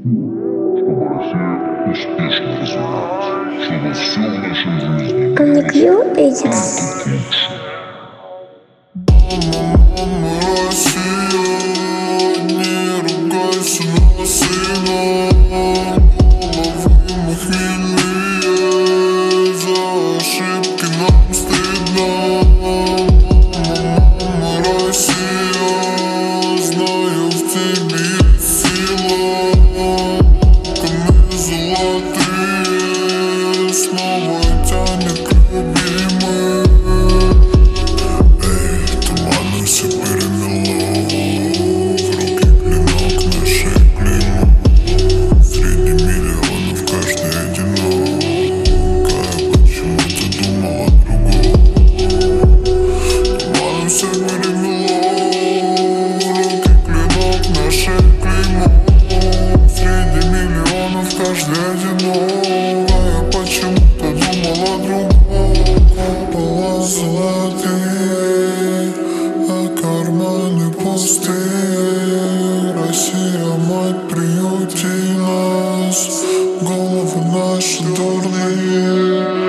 чтобы Россия успешно развивалась, чтобы все в нашей жизни Amicview Edits. только к лучшему. Мама, Россия, не ругайся на сына. Головы мы хмельные, за ошибки нам стыдно. Мама, Россия, знаю, в тебе есть сила. Камни золотые снова тянет любимый. Все перемело, в руки клинок, на шее клеймо. Среди миллионов каждый одинокая. Почему ты думала другого? Туманом все перемело, в руки клинок, на шее клеймо. Среди миллионов каждый одинокая. Почему ты думала другого? Купола золотые, карманы пустые. Россия, мать, приюти нас. Головы наши дурные.